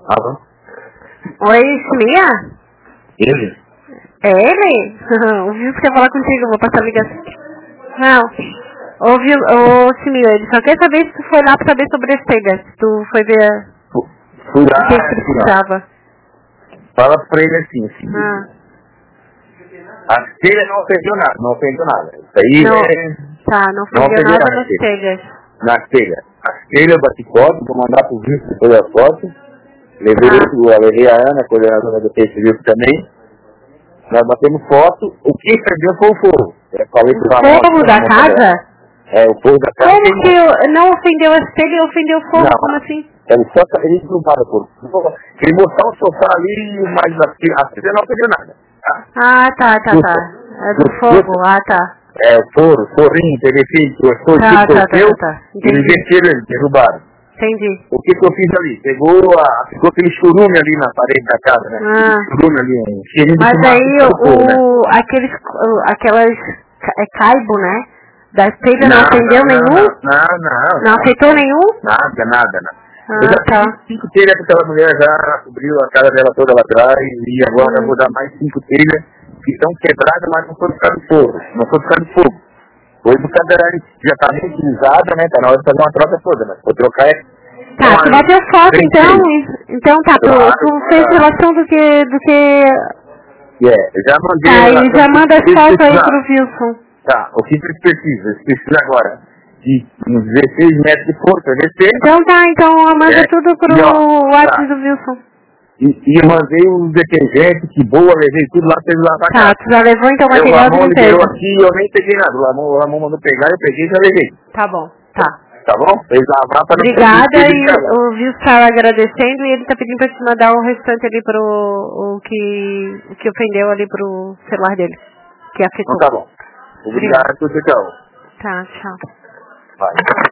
Alô? Oi, Simia? Ele? É ele? O Wilson quer falar contigo, eu vou passar a ligação. Não. Ô, Simia, ele só quer saber se tu foi lá pra saber sobre as telhas. Se tu foi ver Fui o lá, que precisava. fala pra ele assim. Ah. A telha não ofendeu nada, não ofendeu nada. Isso aí Não. é... Tá, não Não ofendeu ofendeu nada nada, nas telhas. Na telha. As telhas eu bati foto, vou mandar pro Wilson depois da foto. Levei a Ana, coordenadora do Facebook também. Nós batemos foto, o que perdeu foi o fogo. Eu falei pro Ramon. Fogo da casa? É, o fogo da casa. Como que não ofendeu as telhas e ofendeu o fogo? Não, Como assim? Ele derrubaram o fogo. Ele botar o sofá ali, mas a telha não ofendeu nada. Tá? Ah, tá. É do fogo, tá. É, o forrinho, telefone, o Tá. eles desceram, eles derrubaram. Entendi. O que eu fiz ali? Ficou aquele churume ali na parede da casa, né? Churume ali, um cheirinho de mas fumaça. Aí, aquelas caibo, né? Das telhas não ofendeu nenhum? Não afetou nenhum? Nada. Ah, Eu já tá. fiz 5 telhas porque aquela mulher já cobriu a casa dela toda lá atrás e agora eu vou dar mais 5 telhas que estão quebradas, mas não foi por causa do fogo. Não foi por causa do fogo. Foi por causa da já está bem utilizada, né? Tá na hora de fazer uma troca toda, mas vou trocar Tá, tu bateu foto então. Então tá, tu fez relação do que... Eu já mandei. Tá, e já manda as fotos aí pro Wilson. Tá, o que eles precisam? Eles precisam agora de uns 16 metros de força, descer. Então tá, então manda tudo pro WhatsApp do Wilson. E eu mandei os detergentes, que boa, levei tudo lá pra eles lavar a casa. Tá, tu já levou então o material de limpeza. O Ramon liberou limpeza. aqui e eu nem peguei nada. O Ramon mandou pegar, eu peguei e já levei. Tá bom, tá. Tá bom? Eles lavar pra não Obrigada, e o Wilson tá agradecendo e ele tá pedindo pra te mandar o restante ali pro... o que ofendeu ali pro celular dele. Que afetou. Então tá bom. Obrigado, tchau. Tá, tchau. Vai.